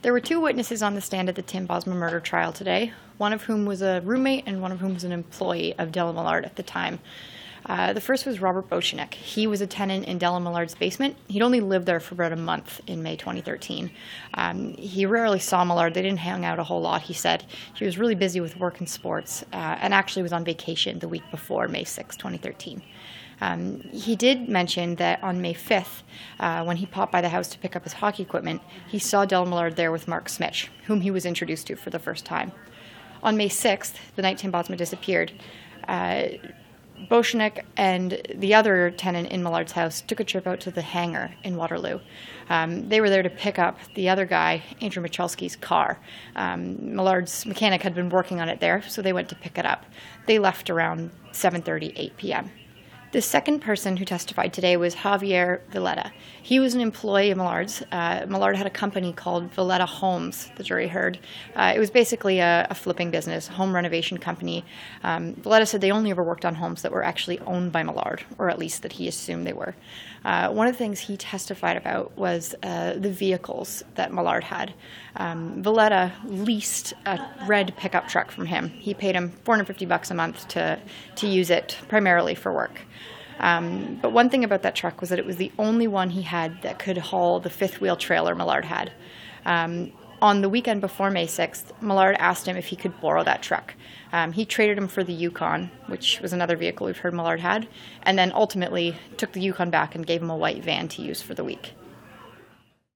There were two witnesses on the stand at the Tim Bosma murder trial today, one of whom was a roommate and one of whom was an employee of Della Millard at the time. The first was Robert Bochenek. He was a tenant in Della Millard's basement. He'd only lived there for about a month in May 2013. He rarely saw Millard. They didn't hang out a whole lot, he said. He was really busy with work and sports, and actually was on vacation the week before May 6, 2013. He did mention that on May 5th, when he popped by the house to pick up his hockey equipment, he saw Della Millard there with Mark Smitch, whom he was introduced to for the first time. On May 6th, the night Tim Bosma disappeared, Bochenek and the other tenant in Millard's house took a trip out to the hangar in Waterloo. They were there to pick up the other guy, Andrew Michalski's car. Millard's mechanic had been working on it there, so they went to pick it up. They left around 7:30, 8 p.m. The second person who testified today was Javier Villeda. He was an employee of Millard's. Millard had a company called Villeda Homes, the jury heard. It was basically a flipping business, a home renovation company. Villeda said they only ever worked on homes that were actually owned by Millard, or at least that he assumed they were. One of the things he testified about was the vehicles that Millard had. Villeda leased a red pickup truck from him. He paid him $450 a month to use it primarily for work. But one thing about that truck was that it was the only one he had that could haul the fifth-wheel trailer Millard had. On the weekend before May 6th, Millard asked him if he could borrow that truck. He traded him for the Yukon, which was another vehicle we've heard Millard had, and then ultimately took the Yukon back and gave him a white van to use for the week.